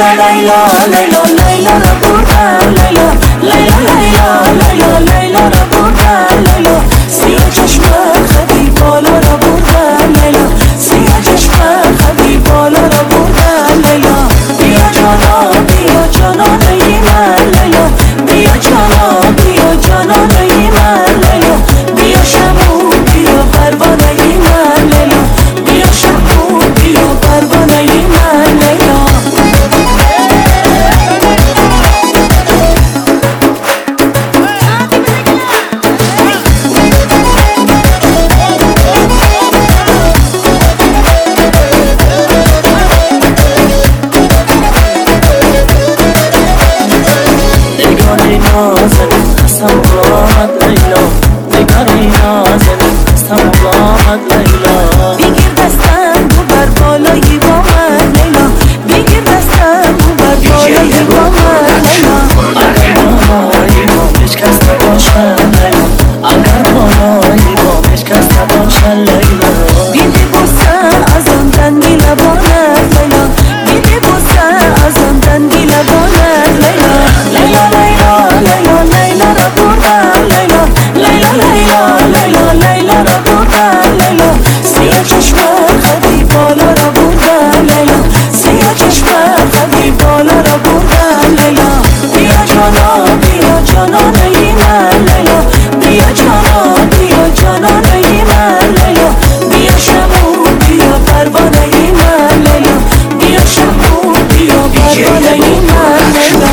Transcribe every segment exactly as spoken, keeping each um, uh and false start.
لیلا لیلا لیلا را بردن لیلا لیلا لیلا لیلا لیلا را بردن لیلا سیاه چشم خدی بالا را بردن لیلا سیاه چشم خدی بالا را بردن لیلا بیا جانا بیا جانان من لیلا بیا جانا بیا جانان من لیلا بیا شمو بیا پروانه من لیلا بیا شمو بیا پروانه من لیلا قسم باد لیلا نگاری نازن قسم باد لیلا بگیر دستم بو بر بالایی با من لیلا بگیر دستم بو بر بالایی با من لیلا اگر بالایی با هیچ کس نباشن لیلا اگر بالایی با هیچ کس نباشن لیلا بیدی بوسه از آن دنگی لبانت لیلا بیدی بوسه از آن دنگی لبانت لیلا لیلا لیلا لیلا لیلا را بردن لیلا لیلا لیلا لیلا لیلا را بردن لیلا سیاه چشم خدی بالا را بردن لیلا سیاه چشم خدی بالا را بردن لیلا بیا جانا بیا جانان من لیلا بیا جانا بیا جانان من لیلا بیا شمو بیا پروانه من لیلا بیا شمو بیا پروانه من لیلا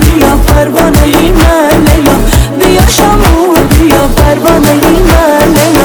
پروانه من لیلا